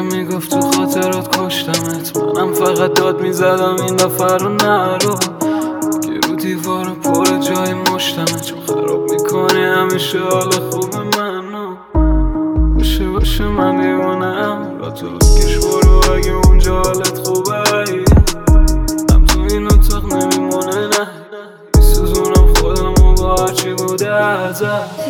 میگفت تو خاطرات کشتمت، منم فقط داد میزدم این دفعه رو نرو که رو دیوار پر جای مشتمه، چون خراب میکنی همیشه حال خوب منو. باشه من دیوانم، را تو بکش برو اگه اونجا حالت خوبه. هم تو این اتاق نمیمونه نه، میسوزونم خودم و با هرچی بوده ازت.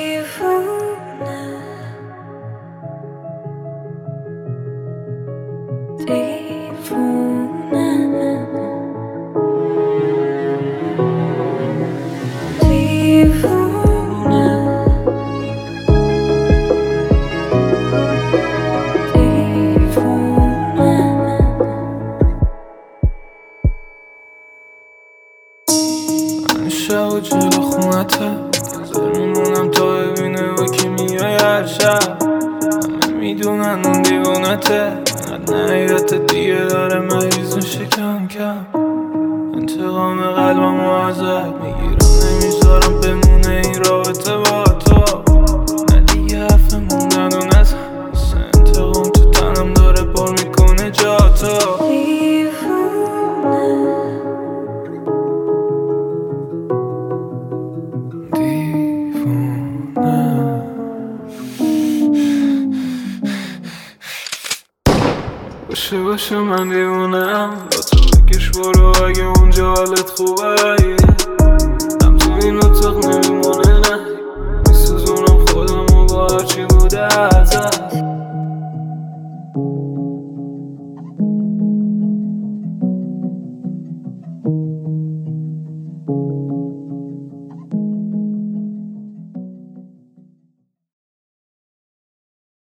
شب و جلو خونته نظر میمونم تا ببینه با کی میای هر شب. همه میدونن اون دیوانته، انقدر نهیدت دیگه داره مریض میشه کم کم. انتقام قلبم رو ازت میگیرم، نمیذارم بمونه این رابطه با تو. نه دیگه حرف موندن و نزن، انتقام تو تنم داره پر میکنه جا تو. باشه من دیوونم، با تو بکش برو اگه اونجا حالت خوبه. هم تو این اتاق نمیمونه نه،